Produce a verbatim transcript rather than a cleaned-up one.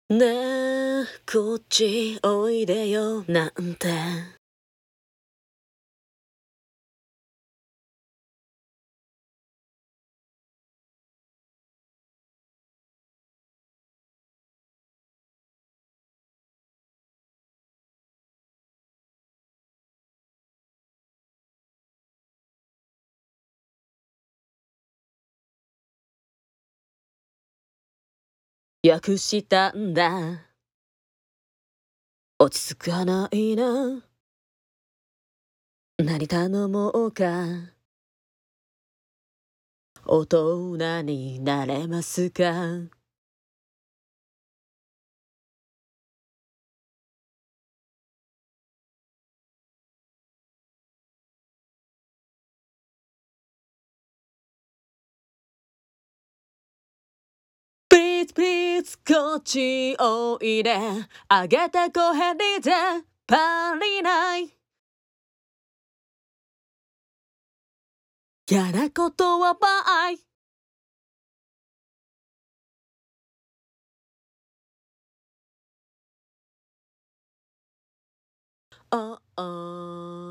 ねえ、こっちおいでよなんて。訳したんだ。落ち着かないな。何頼もうか。大人になれますか。プリーズプリーズこっちおいで。あげて小ヘリでパリない。嫌なことはバイ。ああ